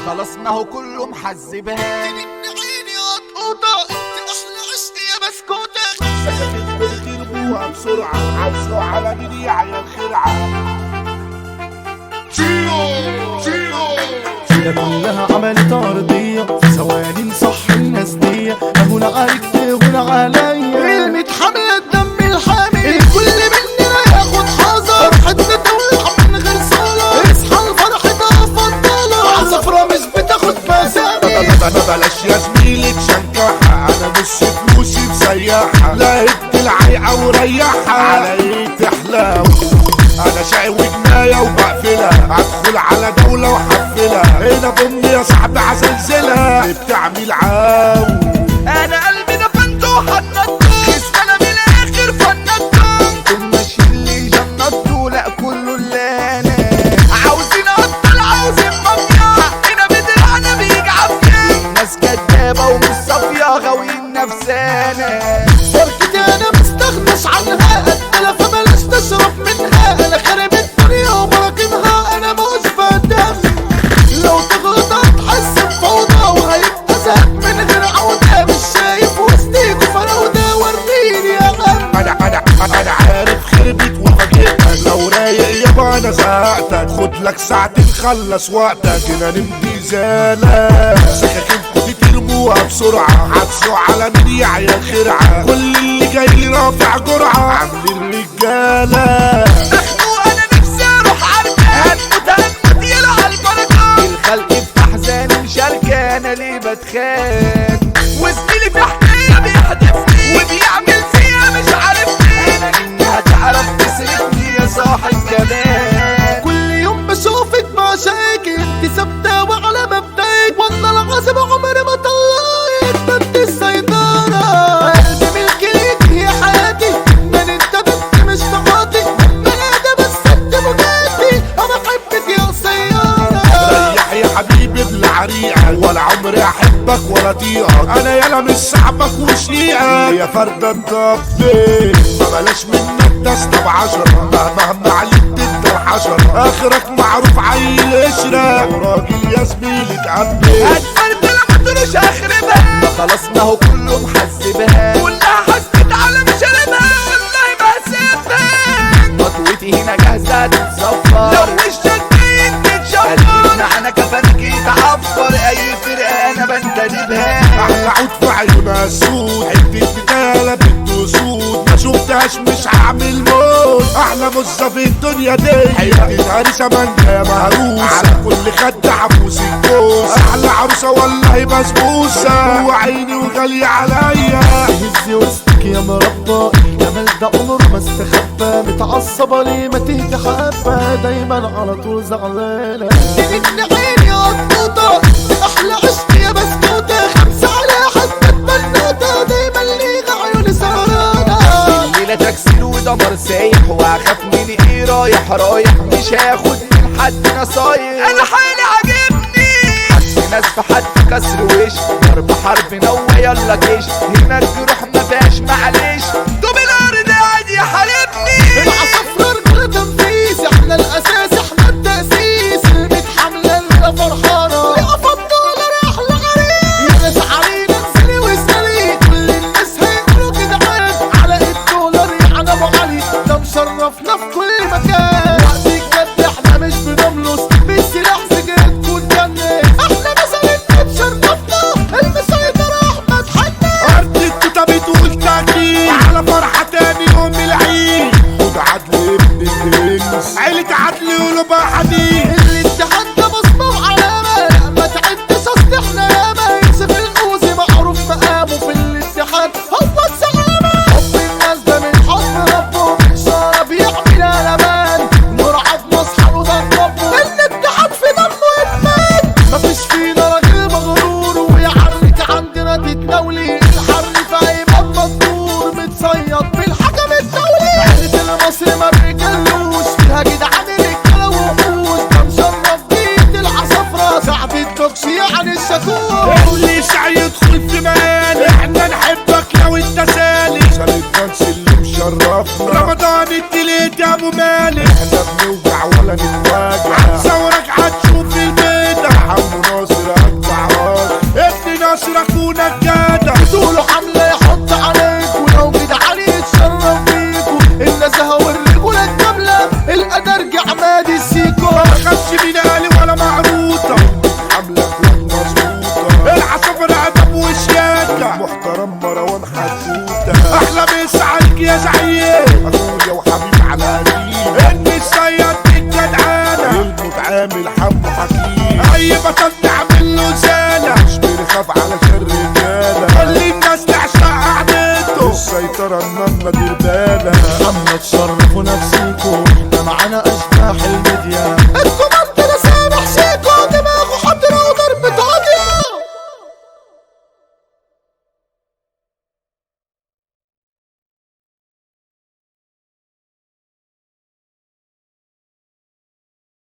خلاص ما هو كله محذبها. عيني قطوطة انت احلى عشتي يا بسكوتة. سكتت بترموها بسرعة عبسوا على مين يا عيال خرعة. هي كلها عملت أرضية في ثواني نصح الناس دي. أهون عليك تهون عليا كلمة حامية الدم الحامي. الكل مننا ياخد حذر حد تولع من غير صلاة. اصحى الفرح ده فضلة عصفرة مش بتاخد مسامي. بلاش يا زميلي تشجعها انا نص فلوسي مسيحها. لا هد العيقة وريحها على ايه تحلو. انا شقي وجناية وبقفلها ادخل على دولة وحفلها. هنا بامي يا صاحبي عزلزلها بتعمل عاو. انا قلبي دفنته وحنطته انا من الاخر فنطته. انتم ماشيين لي جنطته لا كله اللي انا عاوزين ابطال عاوزين مافيا. حقنا بدرعنا بيجي عافية. الناس كدابة ومش صافية غاويين نفسانا. فرقتي أنا مستغنش عنها قتلة فبلاش تشرب منها. أنا خارب الدنيا وبراكمها أنا مش بدم. لو تغلط هتحس بفوضى وهيبقى زهق من غير عودة. مش شايف وسطيكوا فراودة وريني يا غم. انا عارف خربت وفاجئتك. لو رايق يابا انا زهقتك. خد لك ساعتين خلص وقتك هنا نمضي زالة. سكاكينكوا دي ترموها بسرعة عكسوا على مين يا عيال خرعة. كل اللي جاي رافع جرعة عاملين رجالة. مخنوق انا نفسي اروح عركة. هنموت يلا عالبركة. الخلق في احزاني مشاركة انا ليه بتخان. وزميلي في حكاية بيحدفني وبيعمل فيها مش عارفني. انا منها تعرف تسرقني يا صاحب كمان. كل يوم بشوفك مشاكل انت ثابتة وعلى مبدأك. والله العظيم عمري ما طلعت بنت السيطرة. قلبي ملك ليك هي حياتي. من انت بنت مش تعاطي. بنادى بس انت مجاتي. انا حبك يا سيارة. ريح يا حبيبي بالعريقة. ولا عمري احبك ولا طيقك. انا يالا مش صاحبك وشقيقك يا فردة الضبي. ما بلاش منك تسطب عشرة. مهما عليك تدى الحشرة. اخرك معروف عيل قشرة. لو راجل يا زميلي تقبل هتفرد لما تروش اخربها. ما خلاص ما هو كله محسبها. كلها حسبت على مشاربها. والله ما هسيبها. خطوتي هنا جاهزة تتصفر. لو وشك جاي تتشفر. قلبنا على كفنك يتعفر. اي فرقة انا بنتدبها. احلى عود في عيونها سود. حتة بتالة بنت سود. ما شفتهاش مش هعمل موت. احلى مزة في الدنيا دي. حياتي هريسة مانجا يا مهروسة. على كل خد عبوس الجوز. احلى عروسة والله بسبوسة. وعيني وغالية عليا. هزي وسطك يا مربى. الجمال ده عمره ما استخبى. متعصبة ليه ما تهدي حبة. دايما على طول زعلانة. انت عيني قطوطة احلى عشتي يا بسكوتة. خمسة على حبة بنوتة. دايما ليها عيوني سهرانة. الليلة تكسير ودمر سايح. واخاف من ايه رايح مش هاخد من حد نصايح. انا حالي عاجبني. حد ناس في حد كسر وش. ضرب حرب نوى يلا جيش. هنا الجروح ما فيهاش معلش. طب الارض عادي يا حبيبني. العصفرة رجولة تنفيذ. احنا الاساس احنا التأسيس. المتحملة اللي فرحانة. يقف الدولار احلى غريب. يا ناس علينا انزلي واسألي. كل الناس هيقولوا جدعان. على الدولار يعني ابو علي. ده مشرفنا في كل مكان. وقت الجد احنا مش بنملص. بالسلاح سجلتكوا الجنة. احنا مثلا اتشرفنا. المسيطر احمد حنا. ارض التوتة بتقول تأكيد. على كامل حمو حكيم. اي بطل تعمل له زالة مش بنخاف على شر الرجالة. خلي الناس تعشق قعدته السيطرة النملة دير بالها. محمد شرف ونفسه